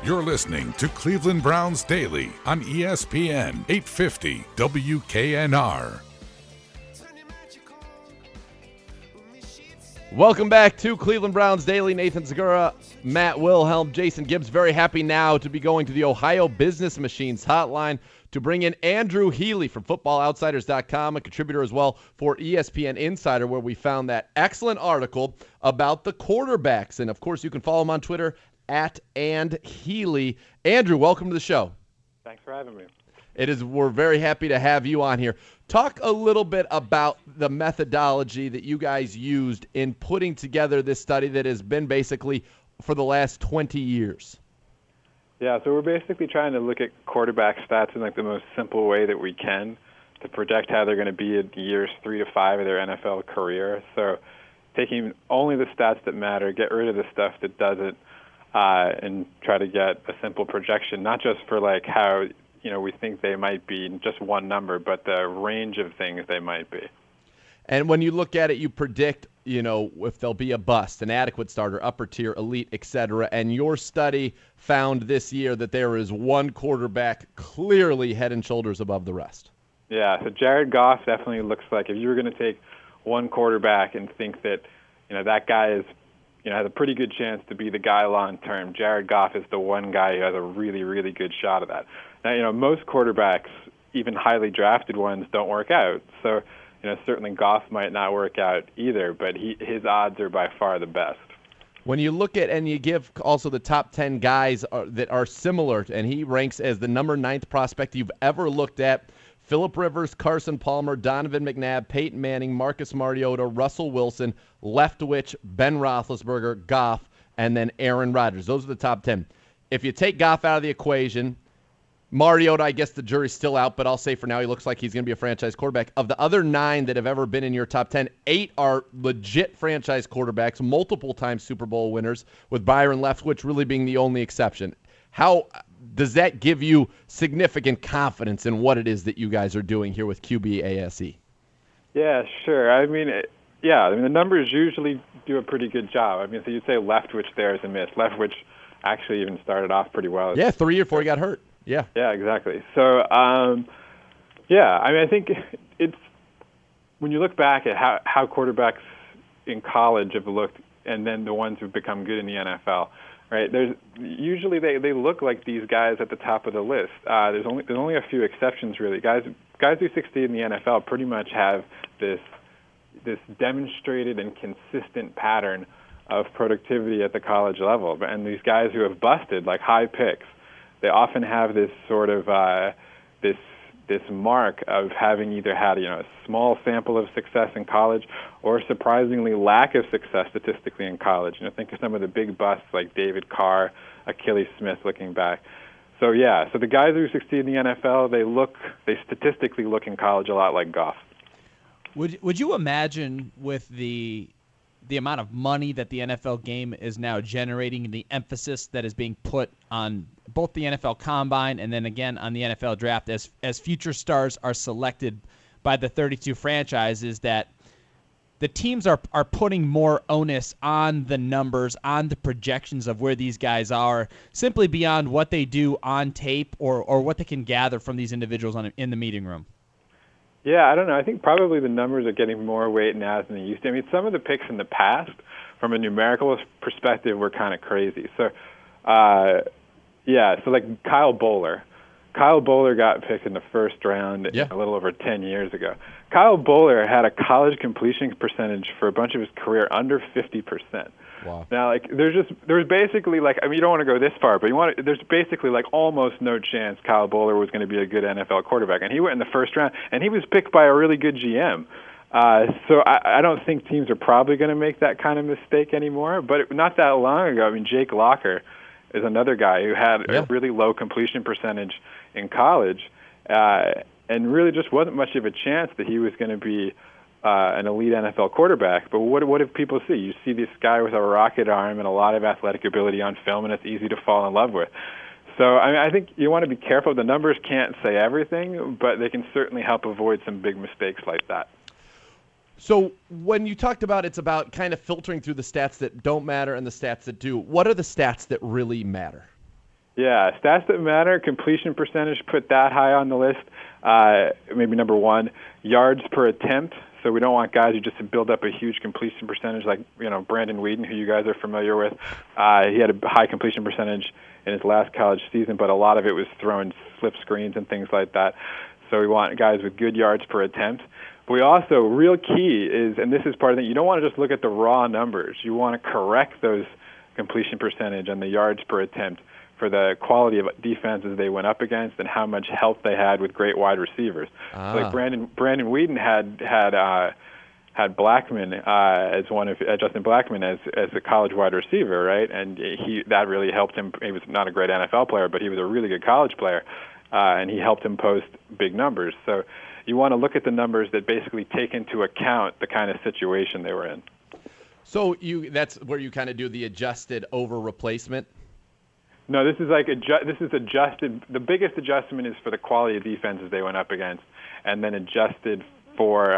You're listening to Cleveland Browns Daily on ESPN 850 WKNR. Welcome back to Cleveland Browns Daily. Nathan Segura, Matt Wilhelm, Jason Gibbs. Very happy now to be going to the Ohio Business Machines hotline to bring in Andrew Healy from FootballOutsiders.com, a contributor as well for ESPN Insider, where we found that excellent article about the quarterbacks. And, of course, you can follow him on Twitter @andhealy. Andrew, welcome to the show. Thanks for having me. We're very happy to have you on here. Talk a little bit about the methodology that you guys used in putting together this study that has been basically for the last 20 years. Yeah, so we're basically trying to look at quarterback stats in like the most simple way that we can to project how they're going to be in years 3 to 5 of their NFL career. So taking only the stats that matter, get rid of the stuff that doesn't, and try to get a simple projection, not just for like how we think they might be just one number, but the range of things they might be. And when you look at it, you predict, if there'll be a bust, an adequate starter, upper tier, elite, etc. And your study found this year that there is one quarterback clearly head and shoulders above the rest. Yeah, so Jared Goff definitely looks like, if you were going to take one quarterback and think that, that guy is, has a pretty good chance to be the guy long term, Jared Goff is the one guy who has a really, really good shot of that. Now, most quarterbacks, even highly drafted ones, don't work out. So, certainly Goff might not work out either, but his odds are by far the best. When you look at and you give also the top 10 guys that are similar, and he ranks as the number 9th prospect you've ever looked at, Phillip Rivers, Carson Palmer, Donovan McNabb, Peyton Manning, Marcus Mariota, Russell Wilson, Leftwich, Ben Roethlisberger, Goff, and then Aaron Rodgers. Those are the top 10. If you take Goff out of the equation, Mariota, I guess the jury's still out, but I'll say for now he looks like he's going to be a franchise quarterback. Of the other 9 that have ever been in your top 10, 8 are legit franchise quarterbacks, multiple-time Super Bowl winners, with Byron Leftwich really being the only exception. How does that give you significant confidence in what it is that you guys are doing here with QBASE? Yeah, sure. The numbers usually do a pretty good job. So you'd say Leftwich there is a miss. Leftwich actually even started off pretty well. Yeah, 3 years before he got hurt. Yeah. Yeah, exactly. So, I think it's when you look back at how quarterbacks in college have looked, and then the ones who've become good in the NFL, right? There's usually they look like these guys at the top of the list. There's only a few exceptions really. Guys who succeed in the NFL pretty much have this demonstrated and consistent pattern of productivity at the college level. And these guys who have busted, like high picks, they often have this sort of this mark of having either had a small sample of success in college or surprisingly lack of success statistically in college. Think of some of the big busts like David Carr, Achilles Smith looking back. So the guys who succeed in the NFL, they statistically look in college a lot like Goff. Would you imagine with the amount of money that the NFL game is now generating and the emphasis that is being put on both the NFL Combine and then again on the NFL Draft as future stars are selected by the 32 franchises, that the teams are putting more onus on the numbers, on the projections of where these guys are, simply beyond what they do on tape or what they can gather from these individuals in the meeting room? Yeah, I don't know. I think probably the numbers are getting more weight now than they used to. Some of the picks in the past, from a numerical perspective, were kind of crazy. So, like Kyle Bowler. Kyle Bowler got picked in the first round a little over 10 years ago. Kyle Bowler had a college completion percentage for a bunch of his career under 50%. Wow. Now, there's basically you don't want to go this far, but there's basically almost no chance Kyle Bowler was going to be a good NFL quarterback. And he went in the first round, and he was picked by a really good GM. So I don't think teams are probably going to make that kind of mistake anymore. But not that long ago, Jake Locker is another guy who had a really low completion percentage in college, and really just wasn't much of a chance that he was going to be an elite NFL quarterback. But what do people see? You see this guy with a rocket arm and a lot of athletic ability on film, and it's easy to fall in love with. So I think you want to be careful. The numbers can't say everything, but they can certainly help avoid some big mistakes like that. So when you talked about it's about kind of filtering through the stats that don't matter and the stats that do, what are the stats that really matter? Yeah, stats that matter. Completion percentage, put that high on the list. Maybe number one. Yards per attempt. So we don't want guys who just build up a huge completion percentage like, Brandon Weeden, who you guys are familiar with. He had a high completion percentage in his last college season, but a lot of it was throwing slip screens and things like that. So we want guys with good yards per attempt. But we also, real key is, and this is part of it, you don't want to just look at the raw numbers. You want to correct those completion percentage and the yards per attempt for the quality of defenses they went up against and how much help they had with great wide receivers. So like Brandon Weeden had Blackman as one of Justin Blackman as a college wide receiver, right? And that really helped him. He was not a great NFL player, but he was a really good college player, and he helped him post big numbers. So you want to look at the numbers that basically take into account the kind of situation they were in. So that's where you kind of do the adjusted over replacement? No, this is adjusted. The biggest adjustment is for the quality of defenses they went up against, and then adjusted for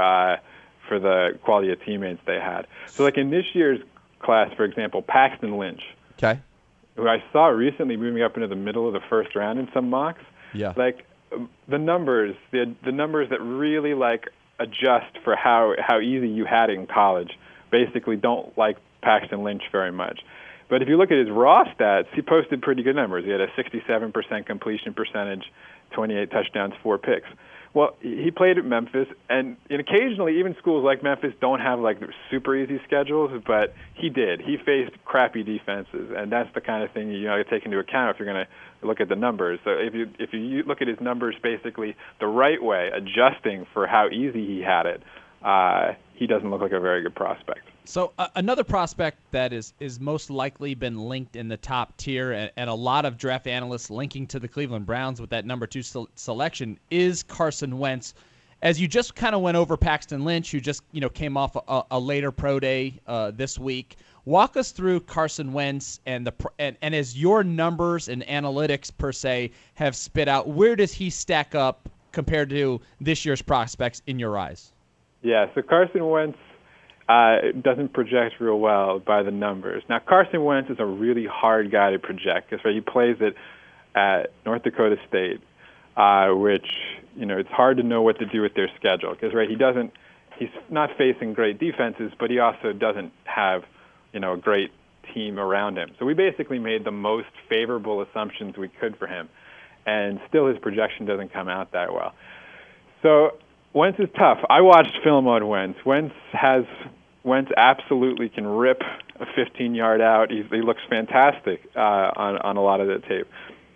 the quality of teammates they had. So like in this year's class, for example, Paxton Lynch, okay, who I saw recently moving up into the middle of the first round in some mocks. Yeah. Like the numbers that really like adjust for how easy you had it in college basically don't like Paxton Lynch very much. But if you look at his raw stats, he posted pretty good numbers. He had a 67% completion percentage, 28 touchdowns, 4 picks. Well, he played at Memphis, and occasionally even schools like Memphis don't have like super easy schedules, but he did. He faced crappy defenses, and that's the kind of thing you take into account if you're going to look at the numbers. So if you look at his numbers basically the right way, adjusting for how easy he had it, he doesn't look like a very good prospect. So another prospect that is most likely been linked in the top tier, and a lot of draft analysts linking to the Cleveland Browns with that number 2 selection is Carson Wentz. As you just kind of went over Paxton Lynch, who just came off a later pro day this week. Walk us through Carson Wentz and as your numbers and analytics per se have spit out, where does he stack up compared to this year's prospects in your eyes? Yeah, so Carson Wentz doesn't project real well by the numbers. Now, Carson Wentz is a really hard guy to project because he plays it at North Dakota State, which it's hard to know what to do with their schedule because he's not facing great defenses, but he also doesn't have a great team around him. So we basically made the most favorable assumptions we could for him, and still his projection doesn't come out that well. So Wentz is tough. I watched film on Wentz. Wentz absolutely can rip a 15-yard out. He looks fantastic on a lot of the tape.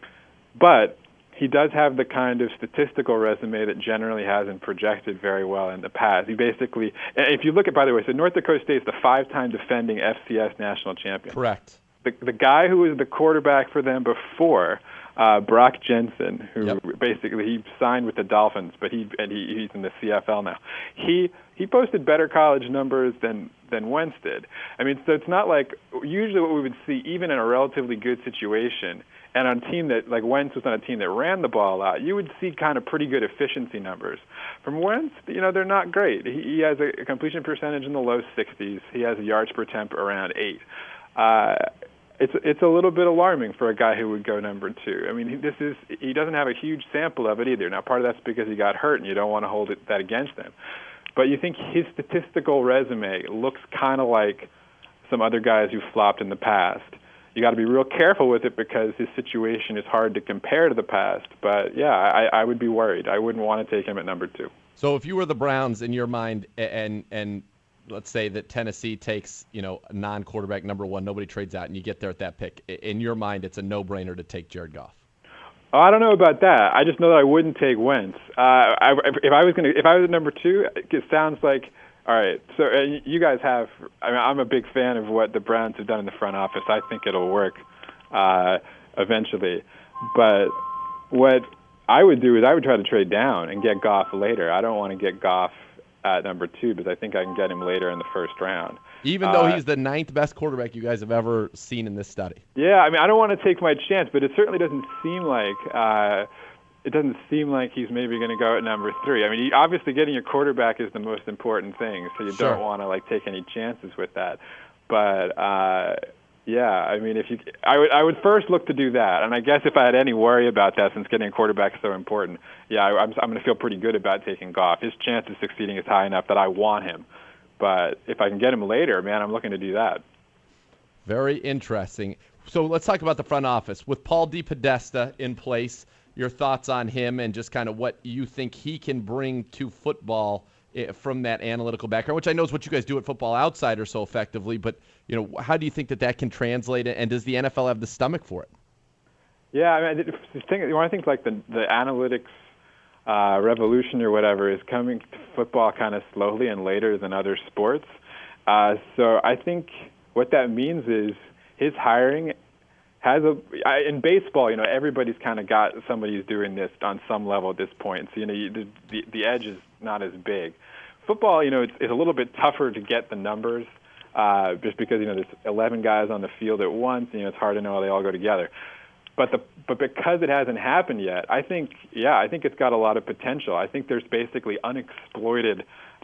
But he does have the kind of statistical resume that generally hasn't projected very well in the past. He basically, if you look at, by the way, so North Dakota State is the 5-time defending FCS national champion. Correct. The guy who was the quarterback for them before, Brock Jensen, who basically he signed with the Dolphins, but he's in the CFL now. He posted better college numbers than Wentz did. I mean, so it's not like usually what we would see even in a relatively good situation, and on a team that like Wentz was on a team that ran the ball out, you would see kind of pretty good efficiency numbers. From Wentz, they're not great. He has a completion percentage in the low 60s. He has a yards per attempt around 8. It's a little bit alarming for a guy who would go number 2. I mean, he doesn't have a huge sample of it either. Now, part of that's because he got hurt, and you don't want to hold that against him. But you think his statistical resume looks kind of like some other guys who flopped in the past. You got to be real careful with it because his situation is hard to compare to the past. But yeah, I would be worried. I wouldn't want to take him at number 2. So if you were the Browns in your mind, and let's say that Tennessee takes, a non-quarterback number 1, nobody trades out, and you get there at that pick. In your mind, it's a no-brainer to take Jared Goff. Oh, I don't know about that. I just know that I wouldn't take Wentz. If I was at number 2, it sounds like, all right. So you guys have. I mean, I'm a big fan of what the Browns have done in the front office. I think it'll work eventually. But what I would do is I would try to trade down and get Goff later. I don't want to get Goff at number 2 because I think I can get him later in the first round. Even though he's the 9th best quarterback you guys have ever seen in this study. Yeah, I mean, I don't want to take my chance, but it certainly doesn't seem like he's maybe going to go at number 3. I mean, obviously getting your quarterback is the most important thing, so you don't want to take any chances with that. But Yeah, I mean, I would first look to do that, and I guess if I had any worry about that, since getting a quarterback is so important, yeah, I'm going to feel pretty good about taking Goff. His chance of succeeding is high enough that I want him, but if I can get him later, man, I'm looking to do that. Very interesting. So let's talk about the front office with Paul DePodesta in place. Your thoughts on him and just kind of what you think he can bring to football from that analytical background, which I know is what you guys do at Football Outsider so effectively, but how do you think that can translate, and does the NFL have the stomach for it? Yeah, I mean, one of the things like the analytics revolution or whatever is coming to football kind of slowly and later than other sports. So I think what that means is his hiring has in baseball, everybody's kind of got somebody who's doing this on some level at this point. So, the edge is not as big. Football, it's a little bit tougher to get the numbers just because, there's 11 guys on the field at once. It's hard to know how they all go together. But because it hasn't happened yet, I think it's got a lot of potential. I think there's basically unexploited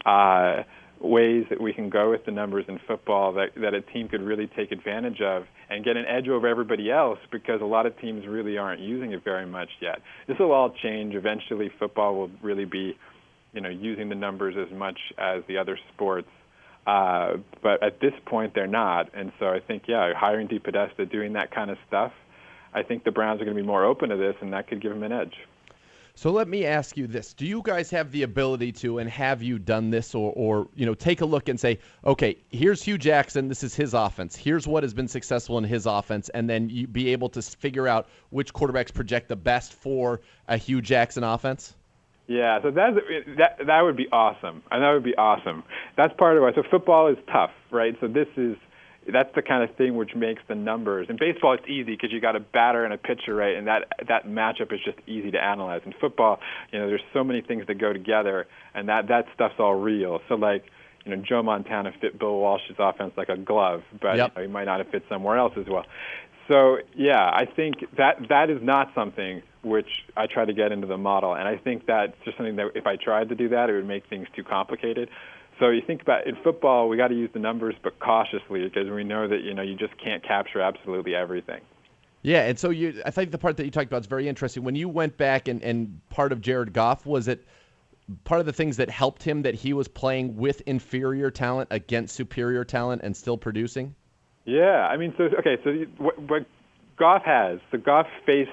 ways that we can go with the numbers in football that a team could really take advantage of and get an edge over everybody else, because a lot of teams really aren't using it very much yet. This will all change. Eventually, football will really be, using the numbers as much as the other sports. But at this point, they're not. And so I think, hiring DePodesta, doing that kind of stuff, I think the Browns are going to be more open to this, and that could give them an edge. So let me ask you this. Do you guys have the ability to, and have you done this, or take a look and say, okay, here's Hugh Jackson, this is his offense, here's what has been successful in his offense, and then you be able to figure out which quarterbacks project the best for a Hugh Jackson offense? Yeah, so that would be awesome. And that would be awesome. That's part of it. So football is tough, right? So that's the kind of thing which makes the numbers. In baseball, it's easy because you got a batter and a pitcher, right? And that matchup is just easy to analyze. In football, there's so many things that go together, and that stuff's all real. So Joe Montana fit Bill Walsh's offense like a glove, but yep. He might not have fit somewhere else as well. So yeah, I think that is not something which I try to get into the model, and I think that's just something that if I tried to do that, it would make things too complicated. So you think about in football, we got to use the numbers, but cautiously, because we know that you just can't capture absolutely everything. Yeah, and so I think the part that you talked about is very interesting. When you went back and part of Jared Goff, was it part of the things that helped him that he was playing with inferior talent against superior talent and still producing? Yeah, I mean, so what Goff has, so Goff faced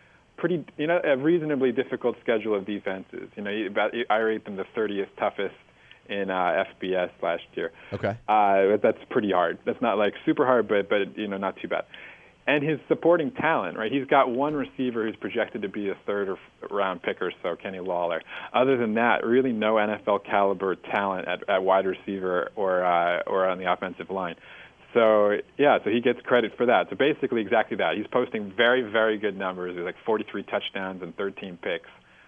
a reasonably difficult schedule of defenses. I rate them the 30th toughest in FBS last year. Okay. That's pretty hard. That's not like super hard, but not too bad. And his supporting talent, right? He's got one receiver who's projected to be a third round pick or so, Kenny Lawler. Other than that, really no NFL caliber talent at wide receiver or on the offensive line. So he gets credit for that. So basically exactly that. He's posting very, very good numbers. There's like 43 touchdowns and 13 picks,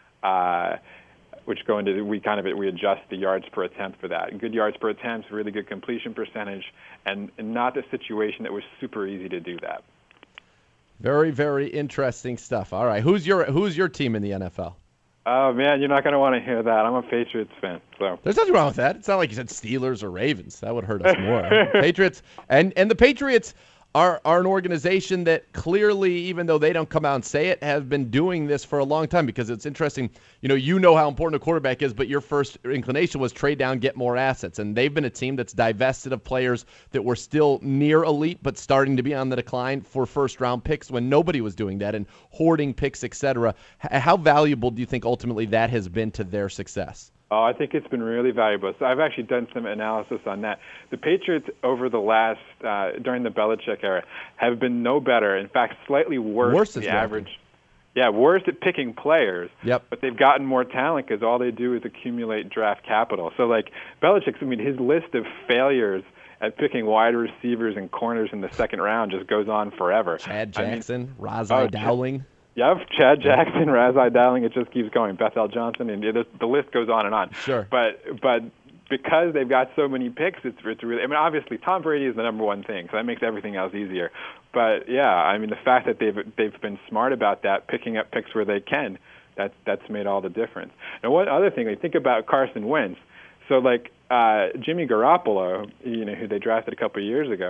which go into we adjust the yards per attempt for that. And good yards per attempt, really good completion percentage, and not a situation that was super easy to do that. Very, very interesting stuff. All right, who's your team in the NFL? Oh, man, you're not going to want to hear that. I'm a Patriots fan. So there's nothing wrong with that. It's not like you said Steelers or Ravens. That would hurt us more. Patriots and the Patriots are an organization that clearly, even though they don't come out and say it, have been doing this for a long time, because it's interesting. You know how important a quarterback is, but your first inclination was trade down, get more assets. And they've been a team that's divested of players that were still near elite but starting to be on the decline for first-round picks when nobody was doing that, and hoarding picks, etc. How valuable do you think ultimately that has been to their success? Oh, I think it's been really valuable. So I've actually done some analysis on that. The Patriots over the last, during the Belichick era, have been no better. In fact, slightly worse than the average. Yeah, worse at picking players. Yep. But they've gotten more talent because all they do is accumulate draft capital. So Belichick's, his list of failures at picking wide receivers and corners in the second round just goes on forever. Chad Jackson, Razai Dowling. Yep, Chad Jackson, Razai Dowling, it just keeps going. Bethel Johnson, and the list goes on and on. Sure. But because they've got so many picks, it's really. Obviously Tom Brady is the number one thing, so that makes everything else easier. But yeah, the fact that they've been smart about that, picking up picks where they can, that's made all the difference. And one other thing, think about Carson Wentz. So Jimmy Garoppolo, who they drafted a couple of years ago,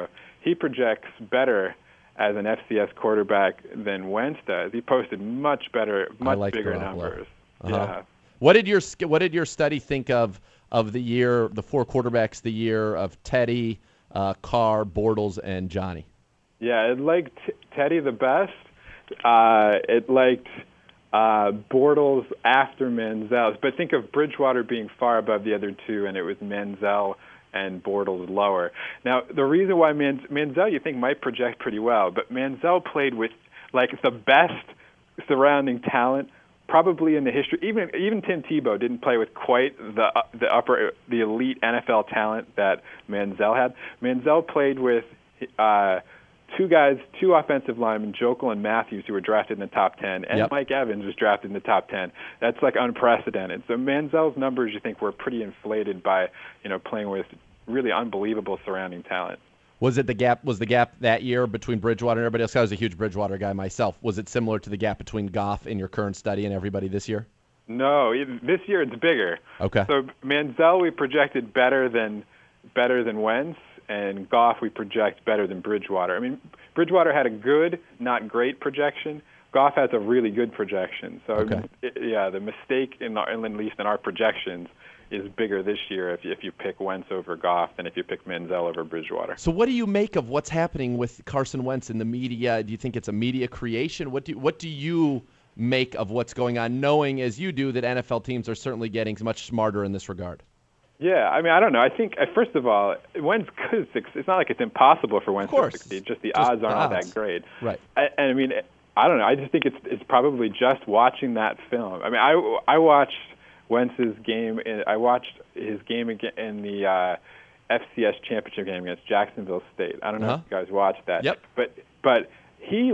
he projects better as an FCS quarterback than Wentz does. He posted much better, much bigger Garoppolo. numbers. Yeah. What did your study think of the year, the 4 quarterbacks the year of Teddy, Carr, Bortles, and Johnny? Yeah, it liked Teddy the best. It liked Bortles after Manziel. But think of Bridgewater being far above the other two, and it was Manziel and Bortles lower. Now, the reason why Manziel you think might project pretty well, but Manziel played with like the best surrounding talent probably in the history. Even Tim Tebow didn't play with quite the elite NFL talent that Manziel had. Manziel played with two offensive linemen, Jokel and Matthews, who were drafted in the top 10, and Mike Evans was drafted in the top 10. That's like unprecedented. So Manziel's numbers, you think, were pretty inflated by playing with really unbelievable surrounding talent. Was the gap that year between Bridgewater and everybody else? I was a huge Bridgewater guy myself. Was it similar to the gap between Goff in your current study and everybody this year? No, this year it's bigger. Okay. So Manziel we projected better than Wentz, and Goff we project better than Bridgewater. I mean, Bridgewater had a good, not great projection. Goff has a really good projection. So the mistake at least in our projections is bigger this year if you pick Wentz over Goff than if you pick Manziel over Bridgewater. So what do you make of what's happening with Carson Wentz in the media? Do you think it's a media creation? What do you make of what's going on, knowing as you do that NFL teams are certainly getting much smarter in this regard? Yeah, I mean, I don't know. I think, first of all, Wentz could succeed. It's not like it's impossible for Wentz to succeed. Just the odds aren't all that great. Right. And I mean, I don't know. I just think it's probably just watching that film. I mean, I watched Wentz's game. I watched his game in the FCS championship game against Jacksonville State. I don't know if you guys watched that. Yep. But he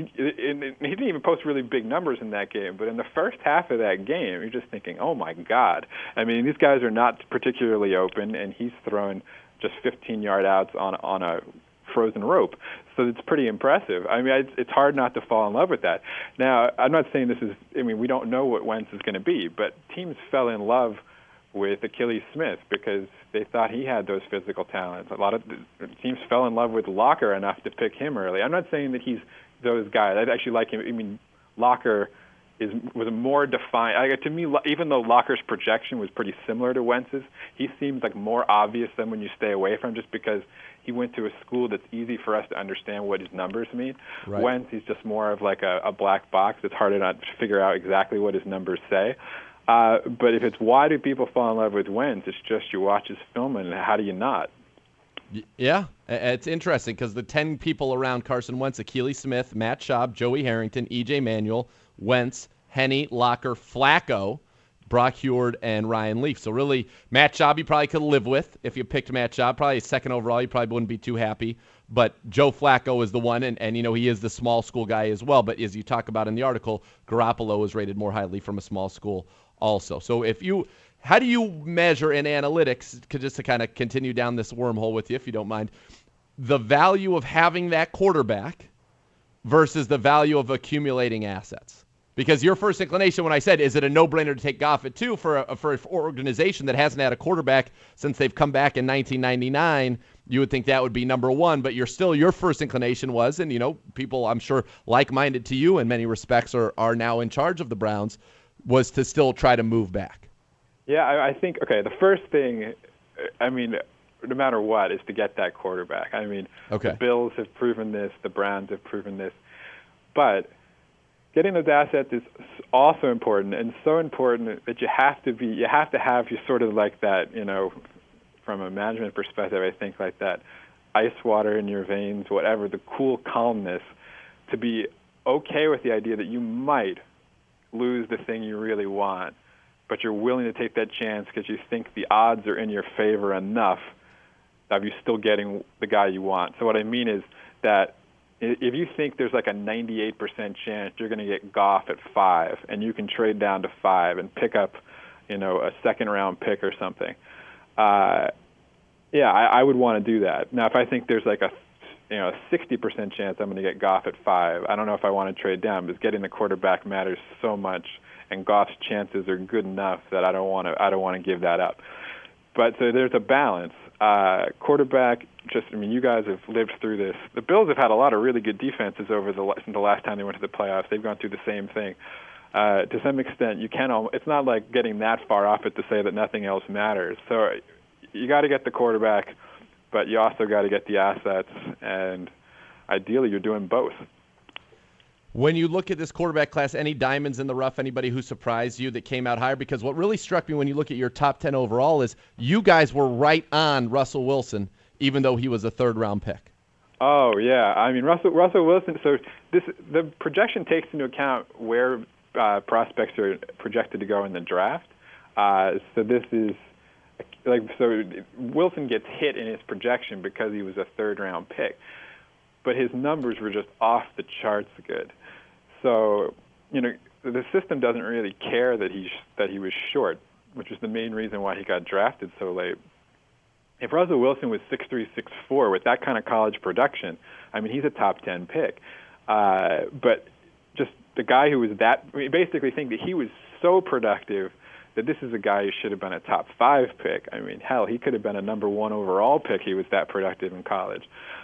didn't even post really big numbers in that game. But in the first half of that game, you're just thinking, oh my God. I mean, these guys are not particularly open, and he's throwing just 15-yard outs on a frozen rope. So it's pretty impressive. I mean, it's hard not to fall in love with that. Now, I'm not saying we don't know what Wentz is going to be, but teams fell in love with Achilles Smith because they thought he had those physical talents. A lot of teams fell in love with Locker enough to pick him early. I'm not saying that he's those guys. I actually like him. I mean, Locker was a more defined. To me, even though Locker's projection was pretty similar to Wentz's, he seems like more obvious than when you stay away from him, just because he went to a school that's easy for us to understand what his numbers mean. Right. Wentz, he's just more of like a black box. It's harder to figure out exactly what his numbers say. But if it's why do people fall in love with Wentz, it's just you watch his film and how do you not? Yeah, it's interesting because the 10 people around Carson Wentz, Achilles Smith, Matt Schaub, Joey Harrington, E.J. Manuel, Wentz, Henne, Locker, Flacco, Brock Huard, and Ryan Leaf. So really, Matt Schaub you probably could live with if you picked Matt Schaub. Probably second overall, you probably wouldn't be too happy. But Joe Flacco is the one, and he is the small school guy as well. But as you talk about in the article, Garoppolo is rated more highly from a small school also. So how do you measure in analytics, just to kind of continue down this wormhole with you, if you don't mind, the value of having that quarterback versus the value of accumulating assets? Because your first inclination when I said, is it a no-brainer to take Goff at 2 for an organization that hasn't had a quarterback since they've come back in 1999, you would think that would be number 1. But your first inclination was, and people I'm sure like-minded to you in many respects are now in charge of the Browns, was to still try to move back. Yeah, I think, the first thing, I mean, no matter what, is to get that quarterback. I mean, The Bills have proven this, the Browns have proven this. But getting those assets is also important, and so important that you have to have you sort of like that, from a management perspective, I think like that ice water in your veins, whatever, the cool calmness, to be okay with the idea that you might lose the thing you really want, but you're willing to take that chance because you think the odds are in your favor enough of you still getting the guy you want. So what I mean is that if you think there's like a 98% chance you're going to get Goff at 5 and you can trade down to 5 and pick up, a second-round pick or something, I would want to do that. Now, if I think there's like a 60% chance I'm going to get Goff at 5, I don't know if I want to trade down because getting the quarterback matters so much, and Goff's chances are good enough that I don't want to give that up. But so there's a balance. Quarterback, you guys have lived through this. The Bills have had a lot of really good defenses since the last time they went to the playoffs. They've gone through the same thing. To some extent, it's not like getting that far off it to say that nothing else matters. So you got to get the quarterback, but you also got to get the assets, and ideally you're doing both. When you look at this quarterback class, any diamonds in the rough, anybody who surprised you that came out higher? Because what really struck me when you look at your top 10 overall is you guys were right on Russell Wilson, even though he was a third-round pick. Oh, yeah. I mean, Russell Wilson, so the projection takes into account where prospects are projected to go in the draft. So this is so Wilson gets hit in his projection because he was a third-round pick. But his numbers were just off the charts good. So, the system doesn't really care that he was short, which is the main reason why he got drafted so late. If Russell Wilson was 6'3", 6'4", with that kind of college production, he's a top 10 pick. But just the guy who was basically think that he was so productive that this is a guy who should have been a top 5 pick. Hell, he could have been a number 1 overall pick. He was that productive in college.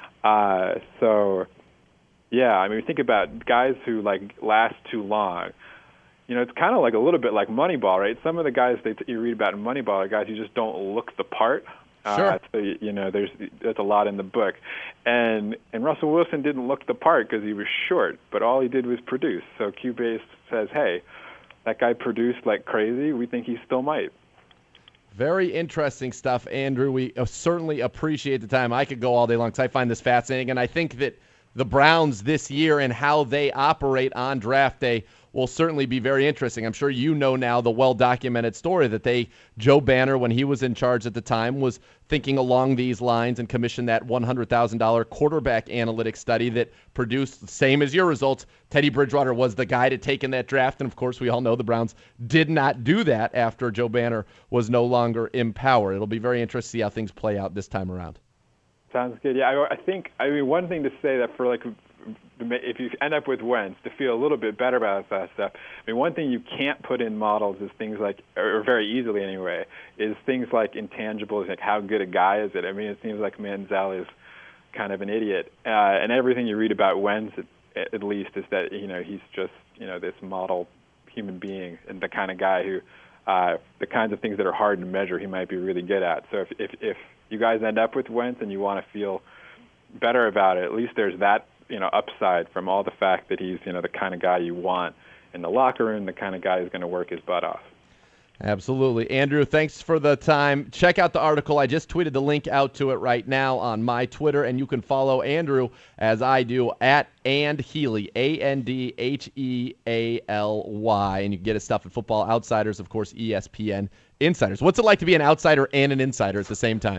Think about guys who last too long. It's kind of like a little bit like Moneyball, right? Some of the guys you read about in Moneyball are guys who just don't look the part. Sure. So, there's a lot in the book. And Russell Wilson didn't look the part because he was short, but all he did was produce. So Cubase says, hey, that guy produced like crazy. We think he still might. Very interesting stuff, Andrew. We certainly appreciate the time. I could go all day long because I find this fascinating, and I think that the Browns this year and how they operate on draft day will certainly be very interesting. I'm sure you know now the well-documented story that Joe Banner, when he was in charge at the time, was thinking along these lines and commissioned that $100,000 quarterback analytics study that produced the same as your results. Teddy Bridgewater was the guy to take in that draft, and of course we all know the Browns did not do that after Joe Banner was no longer in power. It'll be very interesting to see how things play out this time around. Sounds good. Yeah, I think one thing to say that for if you end up with Wentz, to feel a little bit better about that stuff, one thing you can't put in models is things like, or very easily anyway, is things like intangibles, like how good a guy is it. It seems like Manziel is kind of an idiot, and everything you read about Wentz, at least, is that he's just this model human being and the kind of guy who the kinds of things that are hard to measure he might be really good at. So if you guys end up with Wentz and you want to feel better about it, at least there's that upside from all the fact that he's the kind of guy you want in the locker room, the kind of guy who's going to work his butt off. Absolutely. Andrew, thanks for the time. Check out the article. I just tweeted the link out to it right now on my Twitter, and you can follow Andrew, as I do, at And Healy, ANDHEALY, and you can get his stuff at Football Outsiders, of course, ESPN Insiders. What's it like to be an outsider and an insider at the same time?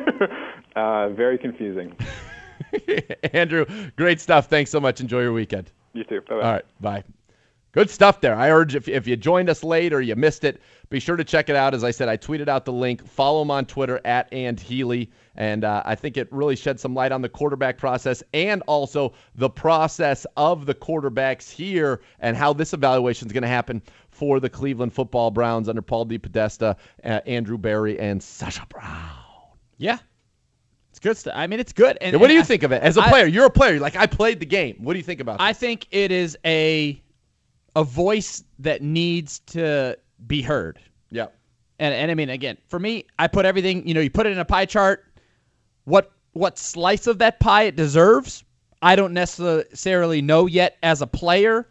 Very confusing. Andrew, great stuff. Thanks so much. Enjoy your weekend. You too. Bye-bye. All right. Bye. Good stuff there. I urge if you joined us late or you missed it, be sure to check it out. As I said, I tweeted out the link. Follow him on Twitter at And Healy. And I think it really sheds some light on the quarterback process and also the process of the quarterbacks here and how this evaluation is going to happen for the Cleveland Football Browns under Paul DePodesta, Andrew Berry, and Sacha Brown. Yeah. It's good stuff. It's good. And what do you think of it as a player? You're a player. You're like, I played the game. What do you think about it? I think it is a voice that needs to be heard. Yeah. And again, for me, I put everything, you put it in a pie chart. What slice of that pie it deserves, I don't necessarily know yet as a player.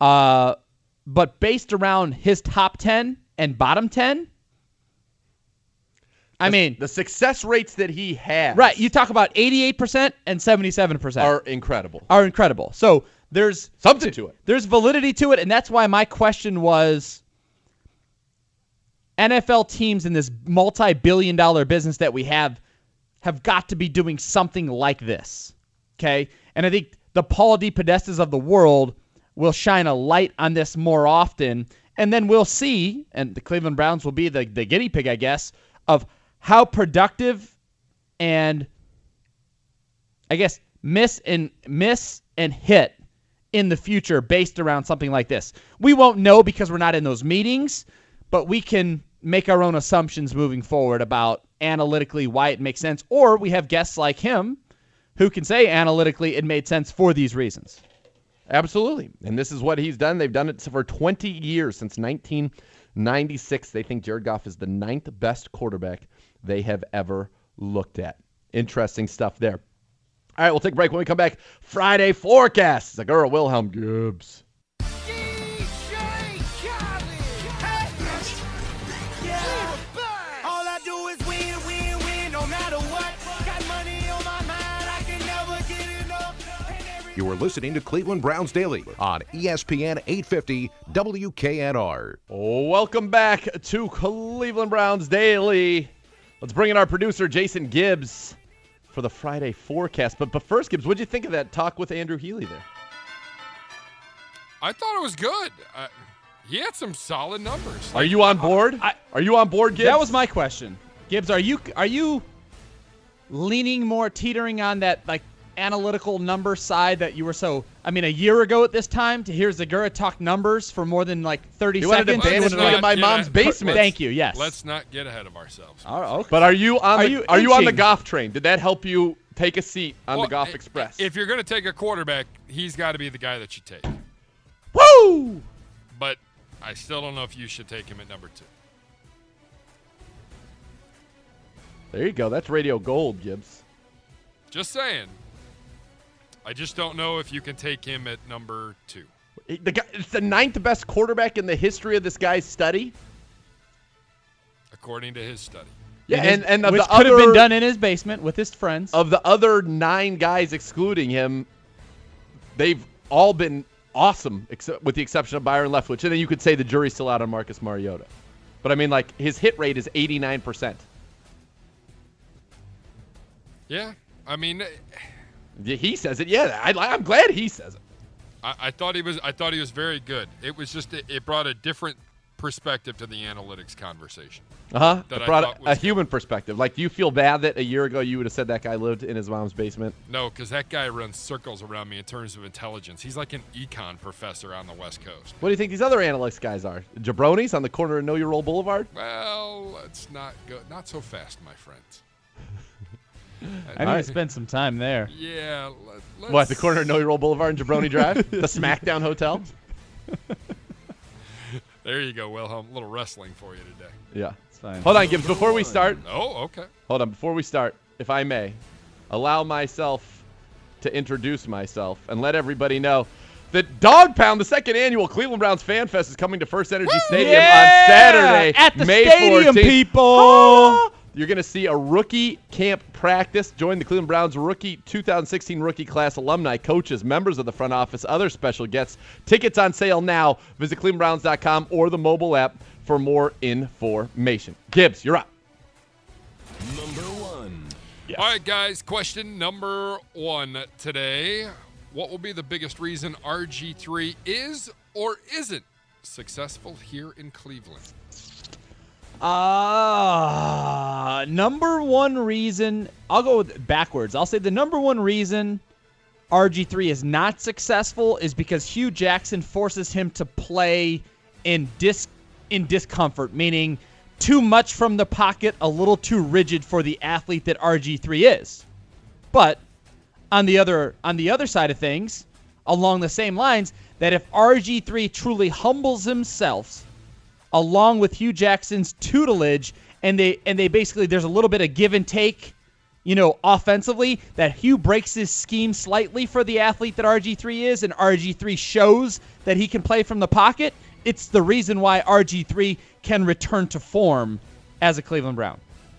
But based around his top 10 and bottom 10, the success rates that he has. Right. You talk about 88% and 77%. Are incredible. So there's something to it. There's validity to it, and that's why my question was NFL teams in this multi-billion-dollar business that we have got to be doing something like this. Okay? And I think the Paul DePodestas of the world will shine a light on this more often, and then we'll see, and the Cleveland Browns will be the guinea pig, I guess, of how productive and, I guess, miss and hit in the future based around something like this. We won't know because we're not in those meetings, but we can make our own assumptions moving forward about analytically why it makes sense, or we have guests like him who can say analytically it made sense for these reasons. Absolutely. And this is what he's done. They've done it for 20 years, since 1996. They think Jared Goff is the 9th best quarterback they have ever looked at. Interesting stuff there. All right, we'll take a break. When we come back, Friday forecast. Zagura Wilhelm Gibbs. You are listening to Cleveland Browns Daily on ESPN 850 WKNR. Welcome back to Cleveland Browns Daily. Let's bring in our producer, Jason Gibbs, for the Friday forecast. But first, Gibbs, what did you think of that talk with Andrew Healy there? I thought it was good. He had some solid numbers. Are you on board? Are you on board, Gibbs? That was my question. Gibbs, are you leaning more, teetering on that, like, analytical number side that you were a year ago at this time to hear Zagura talk numbers for more than like 30 seconds? He wanted to banish me to my mom's basement. Thank you, yes. Let's not get ahead of ourselves. Okay. But are you on the Goff train? Did that help you take a seat on the Goff Express? If you're going to take a quarterback, he's got to be the guy that you take. Woo! But I still don't know if you should take him at number 2. There you go. That's radio gold, Gibbs. Just saying. I just don't know if you can take him at number 2. It's the 9th best quarterback in the history of this guy's study. According to his study. Yeah, and which could have been done in his basement with his friends. Of the other 9 guys excluding him, they've all been awesome, with the exception of Byron Leftwich. And then you could say the jury's still out on Marcus Mariota. But I mean, like, his hit rate is 89%. Yeah, I mean, he says it. Yeah, I'm glad he says it. I thought he was very good. It was just it brought a different perspective to the analytics conversation. It brought a human perspective. Like, do you feel bad that a year ago you would have said that guy lived in his mom's basement? No, because that guy runs circles around me in terms of intelligence. He's like an econ professor on the West Coast. What do you think these other analytics guys are? Jabronis on the corner of Know Your Role Boulevard? Well, let's not go. Not so fast, my friends. I need to spend some time there. Yeah. What, the corner of Know Your Role Boulevard and Jabroni Drive? The SmackDown Hotel? There you go, Wilhelm. A little wrestling for you today. Yeah. It's fine. Hold on, Gibbs. Before we start. Oh, okay. Hold on. Before we start, if I may, allow myself to introduce myself and let everybody know that Dog Pound, the 2nd annual Cleveland Browns Fan Fest, is coming to First Energy Stadium on Saturday, at the May stadium, 14th. people. You're going to see a rookie camp practice. Join the Cleveland Browns 2016 rookie class alumni, coaches, members of the front office, other special guests. Tickets on sale now. Visit clevelandbrowns.com or the mobile app for more information. Gibbs, you're up. Number 1. Yes. All right, guys. Question number 1 today. What will be the biggest reason RG3 is or isn't successful here in Cleveland? Number 1 reason, I'll go backwards. I'll say the number 1 reason RG3 is not successful is because Hugh Jackson forces him to play in discomfort, meaning too much from the pocket, a little too rigid for the athlete that RG3 is. But on the other side of things, along the same lines, that if RG3 truly humbles himself along with Hugh Jackson's tutelage, and they basically, there's a little bit of give and take, offensively, that Hugh breaks his scheme slightly for the athlete that RG3 is, and RG3 shows that he can play from the pocket, it's the reason why RG3 can return to form as a Cleveland Brown.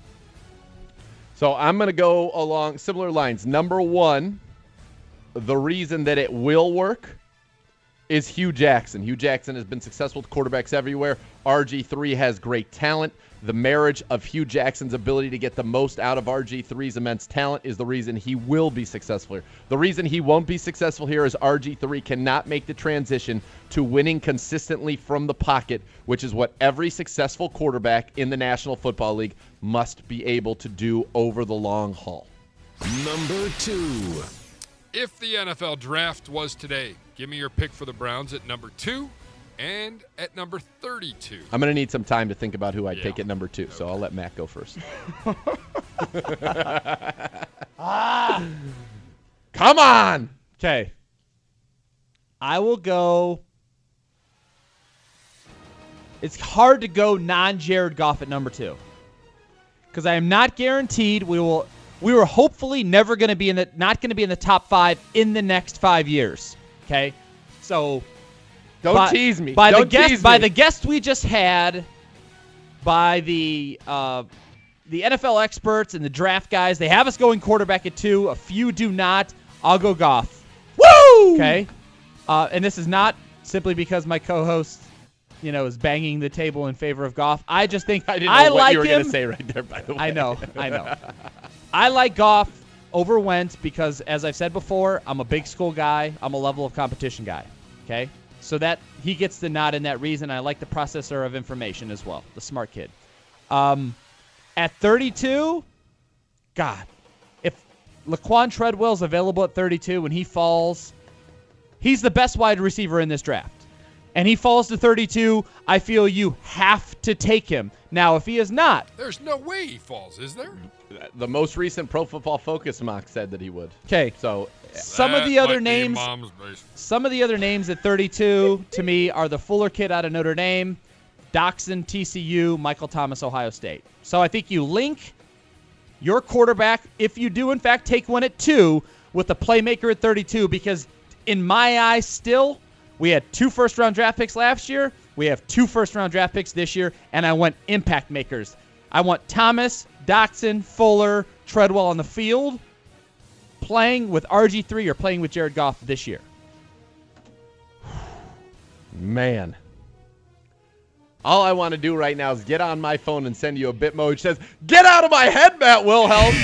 So I'm going to go along similar lines. Number 1, the reason that it will work is Hugh Jackson. Hugh Jackson has been successful with quarterbacks everywhere. RG3 has great talent. The marriage of Hugh Jackson's ability to get the most out of RG3's immense talent is the reason he will be successful here. The reason he won't be successful here is RG3 cannot make the transition to winning consistently from the pocket, which is what every successful quarterback in the National Football League must be able to do over the long haul. Number 2. If the NFL draft was today, give me your pick for the Browns at number 2, And at number 32. I'm going to need some time to think about who I'd Yeah. take at number 2, so I'll let Matt go first. Come on! Okay. I will go. It's hard to go non-Jared Goff at number 2 because I am not guaranteed we were hopefully never going to be not going to be in the top 5 in the next 5 years. Okay, so Don't tease me. By Don't the tease by me. the guest we just had, by the NFL experts and the draft guys, they have us going quarterback at 2. A few do not. I'll go Goff. Woo! Okay. And this is not simply because my co-host, is banging the table in favor of Goff. I just think I didn't know what like you were him. going to say right there, by the way. I know. I like Goff over Wentz because, as I've said before, I'm a big school guy. I'm a level of competition guy. Okay? So that he gets the nod in that reason. I like the processor of information as well, the smart kid. At 32, God, if Laquan Treadwell's available at 32 when he falls, he's the best wide receiver in this draft. And he falls to 32, I feel you have to take him. Now, if he is not. There's no way he falls, is there? The most recent Pro Football Focus mock said that he would. Okay. So Some of the That other might be names. Mom's basement. Some of the other names at 32 to me are the Fuller kid out of Notre Dame, Doxson, TCU, Michael Thomas, Ohio State. So I think you link your quarterback, if you do in fact take one at 2, with the playmaker at 32, because in my eyes still, we had 2 first-round draft picks last year. We have 2 first-round draft picks this year, and I want impact makers. I want Thomas, Doxson, Fuller, Treadwell on the field playing with RG3 or playing with Jared Goff this year. Man. All I want to do right now is get on my phone and send you a Bitmo which says, "Get out of my head, Matt Wilhelm!"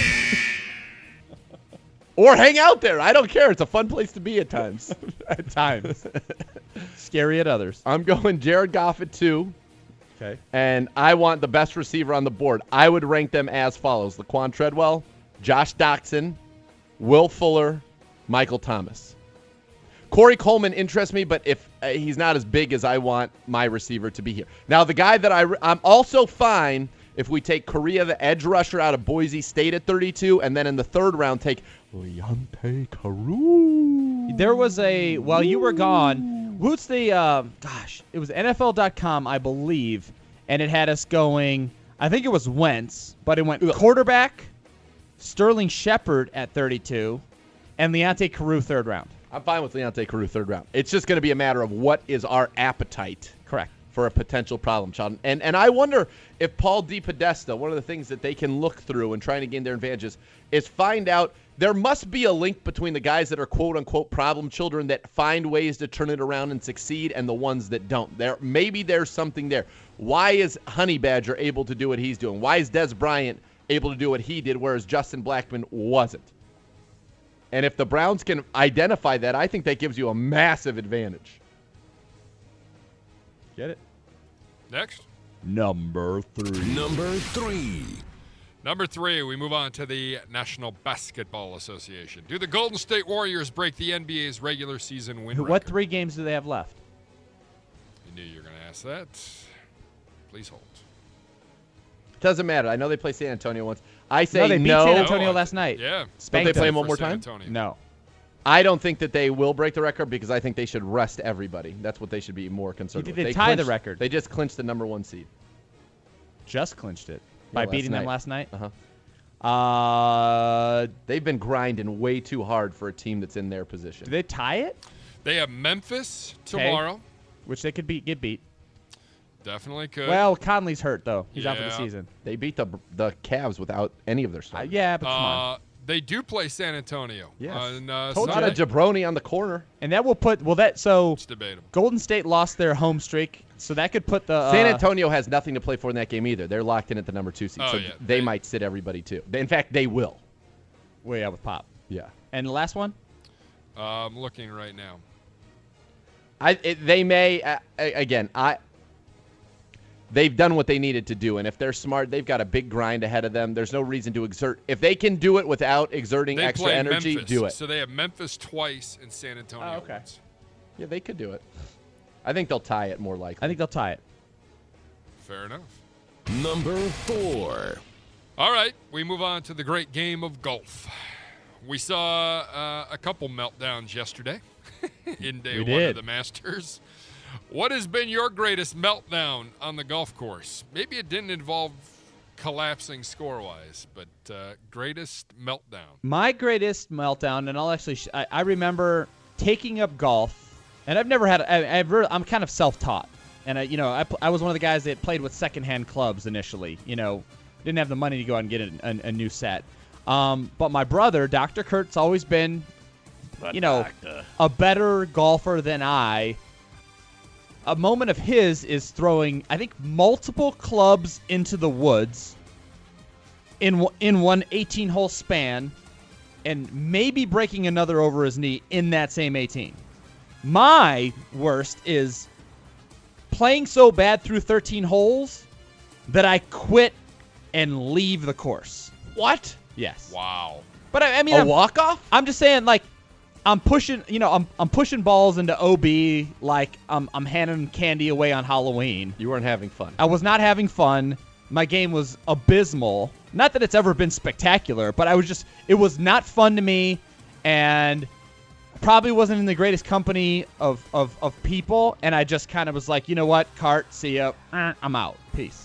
Or hang out there. I don't care. It's a fun place to be at times. At times. Scary at others. I'm going Jared Goff at 2. Okay. And I want the best receiver on the board. I would rank them as follows: Laquan Treadwell, Josh Doxson, Will Fuller, Michael Thomas. Corey Coleman interests me, but if he's not as big as I want my receiver to be here. Now, the guy that I'm also fine if we take Correa, the edge rusher out of Boise State at 32, and then in the 3rd round take Leonte Carew. There was while you were gone, who's the, it was NFL.com, I believe, and it had us going, I think it was Wentz, but it went quarterback, Sterling Shepard at 32, and Leonte Carew 3rd round. I'm fine with Leonte Carew 3rd round. It's just going to be a matter of what is our appetite. Correct. For a potential problem child. And I wonder if Paul DePodesta, one of the things that they can look through and trying to gain their advantages is find out there must be a link between the guys that are quote-unquote problem children that find ways to turn it around and succeed and the ones that don't. Maybe there's something there. Why is Honey Badger able to do what he's doing? Why is Des Bryant able to do what he did, whereas Justin Blackmon wasn't? And if the Browns can identify that, I think that gives you a massive advantage. Get it? Next. Number 3. Number 3, we move on to the National Basketball Association. Do the Golden State Warriors break the NBA's regular season win record? What 3 games do they have left? I knew you were going to ask that. Please hold. Doesn't matter. I know they play San Antonio once. I say No, they beat no. San Antonio last night. Yeah. Don't they Spanked play them. them one more For San time? Antonio. No. I don't think that they will break the record because I think they should rest everybody. That's what they should be more concerned You with. think they tie the clinched- record? They just clinched the number 1 seed. Just clinched it by last beating them night. last night. Uh-huh. They've been grinding way too hard for a team that's in their position. Do they tie it? They have Memphis tomorrow. Which they could get beat. Definitely could. Well, Conley's hurt though. He's out for the Yeah. season. They beat the Cavs without any of their starters. Yeah, but come on. They do play San Antonio. Yes. On, Told Not Sunday. a jabroni on the corner. And that will put so It's debatable. Golden State lost their home streak, so that could put the San Antonio has nothing to play for in that game either. They're locked in at the number 2 seed. Oh, so yeah. they might sit everybody too. In fact, they will. way out with Pop. Yeah. And the last one? I'm looking right now. They may again. They've done what they needed to do, and if they're smart, they've got a big grind ahead of them. There's no reason to exert. If they can do it without exerting They extra play energy, Memphis, do it. So they have Memphis twice and San Antonio Oh, okay. once. Yeah, they could do it. I think they'll tie it more likely. I think they'll tie it. Fair enough. Number 4. All right, we move on to the great game of golf. We saw a couple meltdowns yesterday in day one of the Masters. What has been your greatest meltdown on the golf course? Maybe it didn't involve collapsing score-wise, but greatest meltdown. My greatest meltdown, and I'll actually I remember taking up golf, and I've never had I'm kind of self-taught, and I was one of the guys that played with secondhand clubs initially. Didn't have the money to go out and get a new set. But my brother, Dr. Kurt's always been, a better golfer than I. A moment of his is throwing, I think, multiple clubs into the woods in one 18-hole span and maybe breaking another over his knee in that same 18. My worst is playing so bad through 13 holes that I quit and leave the course. What? Yes. Wow. But I mean, a walk-off? I'm just saying, like, I'm pushing, I'm pushing balls into OB like I'm handing candy away on Halloween. You weren't having fun. I was not having fun. My game was abysmal. Not that it's ever been spectacular, but it was not fun to me, and probably wasn't in the greatest company of people, and I just kind of was like, you know what, Cart, see ya. I'm out. Peace.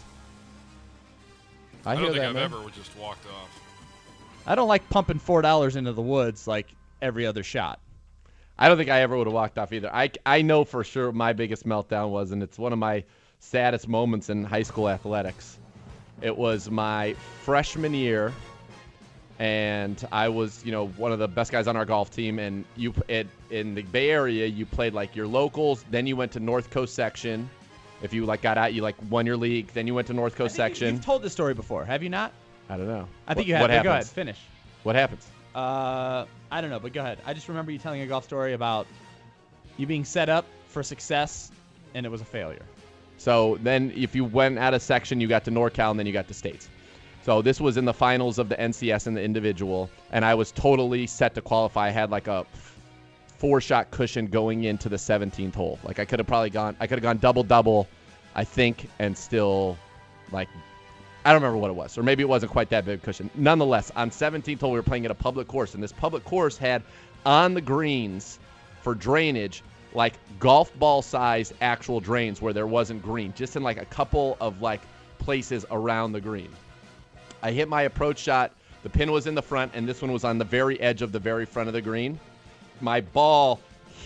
I hear don't think that, I've man. ever just walked off. I don't like pumping $4 into the woods like every other shot. I don't think I ever would have walked off either. I know for sure my biggest meltdown was, and it's one of my saddest moments in high school athletics. It was my freshman year, and I was, one of the best guys on our golf team. And in the Bay Area, you played like your locals, then you went to North Coast section. If you got out, you won your league. Then you went to North Coast section. You've told this story before, have you not? I don't know. I think you have. What happens? Go ahead, finish. What happens? I don't know, but go ahead. I just remember you telling a golf story about you being set up for success, and it was a failure. So then if you went out of section, you got to NorCal, and then you got to States. So this was in the finals of the NCS and the individual, and I was totally set to qualify. I had like a 4-shot cushion going into the 17th hole. Like I could have gone double-double, I think, and still, I don't remember what it was. Or maybe it wasn't quite that big a cushion. Nonetheless, on 17th hole, we were playing at a public course, and this public course had on the greens for drainage, like golf ball size actual drains where there wasn't green, just in like a couple of places around the green. I hit my approach shot. The pin was in the front, and this one was on the very edge of the very front of the green. My ball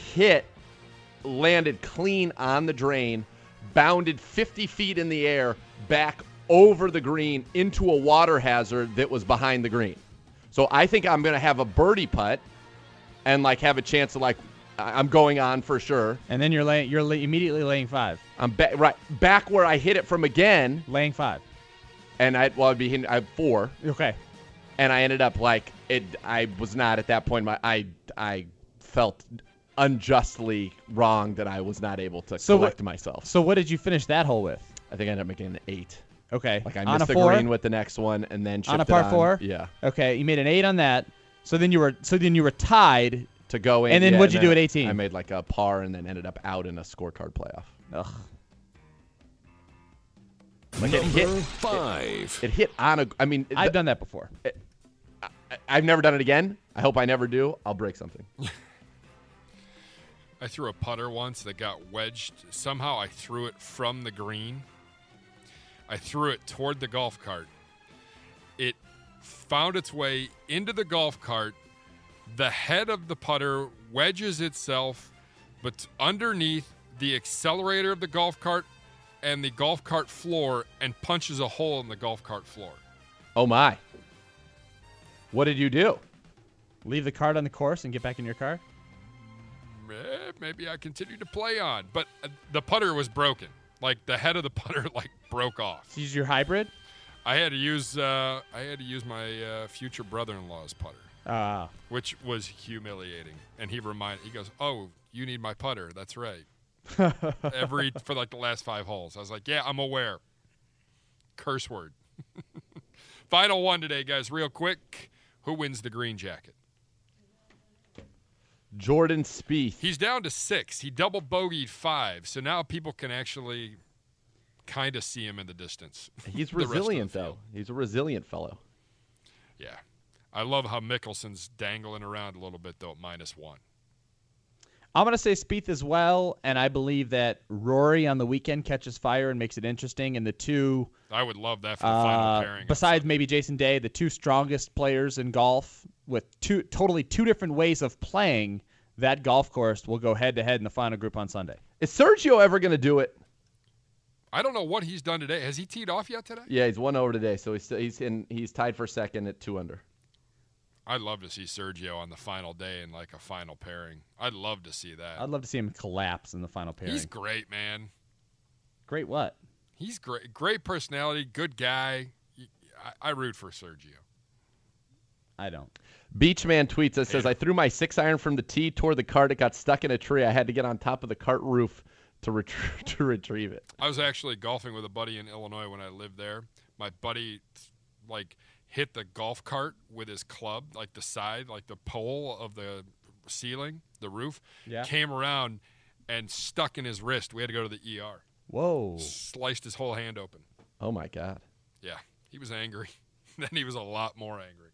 landed clean on the drain, bounded 50 feet in the air, back over the green into a water hazard that was behind the green. So I think I'm going to have a birdie putt and have a chance to I'm going on for sure. And then you're immediately laying 5. I'm back where I hit it from again. Laying 5. And I'd be hitting 4. Okay. And I ended up I was not at that point. I felt unjustly wrong that I was not able to collect myself. So what did you finish that hole with? I think I ended up making an 8. Okay. I missed the green with the next one, and then chipped on a par 4. Yeah. Okay, you made an 8 on that. So then you were tied to go in. And then what'd you do at 18? I made a par, and then ended up out in a scorecard playoff. Ugh. Number 5. It hit on a. I mean, I've done that before. I've never done it again. I hope I never do. I'll break something. I threw a putter once that got wedged. Somehow I threw it from the green. I threw it toward the golf cart. It found its way into the golf cart. The head of the putter wedges itself, but underneath the accelerator of the golf cart and the golf cart floor, and punches a hole in the golf cart floor. Oh, my. What did you do? Leave the cart on the course and get back in your car? Maybe I continued to play on, but the putter was broken. The head of the putter broke off. So use your hybrid? I had to use my future brother-in-law's putter, which was humiliating. And he goes, "Oh, you need my putter? That's right." For the last 5 holes, I was like, "Yeah, I'm aware." Curse word. Final one today, guys. Real quick, who wins the green jacket? Jordan Spieth. He's down to 6. He double bogeyed 5, so now people can actually kind of see him in the distance. He's the rest of the resilient, though. field. He's a resilient fellow. Yeah. I love how Mickelson's dangling around a little bit, though, at -1. I'm going to say Spieth as well, and I believe that Rory on the weekend catches fire and makes it interesting. And the two, I would love that for the final pairing. besides maybe Jason Day, the two strongest players in golf with totally two different ways of playing that golf course will go head-to-head in the final group on Sunday. Is Sergio ever going to do it? I don't know what he's done today. Has he teed off yet today? Yeah, he's 1 over today, so he's tied for second at 2 under. I'd love to see Sergio on the final day in like a final pairing. I'd love to see that. I'd love to see him collapse in the final pairing. He's great, man. Great what? He's great. Great personality, good guy. I root for Sergio. I don't. Beachman tweets us, says, I threw my 6-iron from the tee toward the cart. It got stuck in a tree. I had to get on top of the cart roof to retrieve it. I was actually golfing with a buddy in Illinois when I lived there. My buddy, hit the golf cart with his club, like the side, like the pole of the ceiling, the roof, came around and stuck in his wrist. We had to go to the ER. Whoa. Sliced his whole hand open. Oh, my God. Yeah, he was angry. Then he was a lot more angry.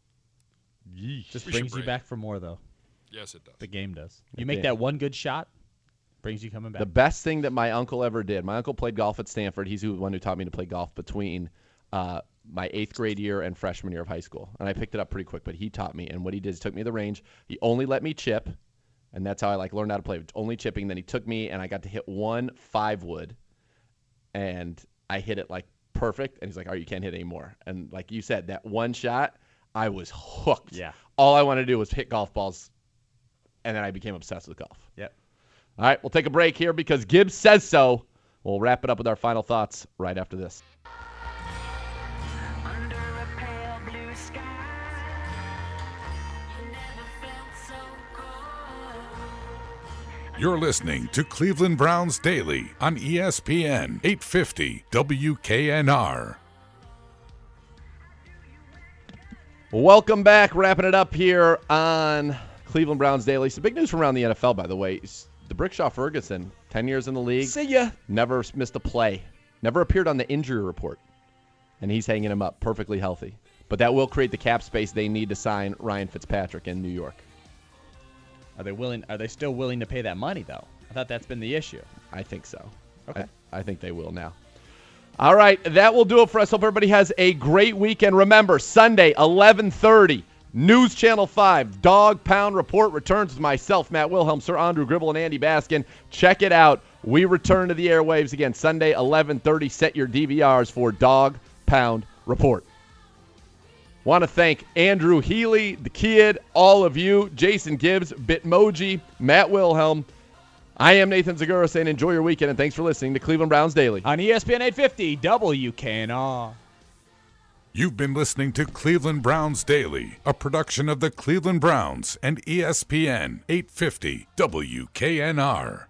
Just We brings should you break. back for more, though. Yes, it does. The game does. The You make game. that one good shot, brings you coming back. The best thing that my uncle ever did, my uncle played golf at Stanford. He's the one who taught me to play golf between my 8th grade year and freshman year of high school. And I picked it up pretty quick, but he taught me. And what he did is took me to the range. He only let me chip, and that's how I learned how to play, only chipping. Then he took me, and I got to hit 1 5-wood, and I hit it perfect. And he's like, "Oh, you can't hit anymore." And like you said, that one shot, I was hooked. Yeah. All I wanted to do was hit golf balls, and then I became obsessed with golf. Yep. All right, we'll take a break here because Gibbs says so. We'll wrap it up with our final thoughts right after this. Under a pale blue sky, you never felt so cold. You're listening to Cleveland Browns Daily on ESPN 850 WKNR. Welcome back. Wrapping it up here on Cleveland Browns Daily. Some big news from around the NFL, by the way. The Brickshaw Ferguson, 10 years in the league. See ya. Never missed a play. Never appeared on the injury report. And he's hanging him up perfectly healthy. But that will create the cap space they need to sign Ryan Fitzpatrick in New York. Are they still willing to pay that money, though? I thought that's been the issue. I think so. Okay. I think they will now. All right, that will do it for us. Hope everybody has a great weekend. Remember, Sunday, 11:30, News Channel 5, Dog Pound Report returns with myself, Matt Wilhelm, Sir Andrew Gribble, and Andy Baskin. Check it out. We return to the airwaves again Sunday, 11:30. Set your DVRs for Dog Pound Report. Want to thank Andrew Healy, the kid, all of you, Jason Gibbs, Bitmoji, Matt Wilhelm. I am Nathan Zagura saying enjoy your weekend, and thanks for listening to Cleveland Browns Daily. On ESPN 850 WKNR. You've been listening to Cleveland Browns Daily, a production of the Cleveland Browns and ESPN 850 WKNR.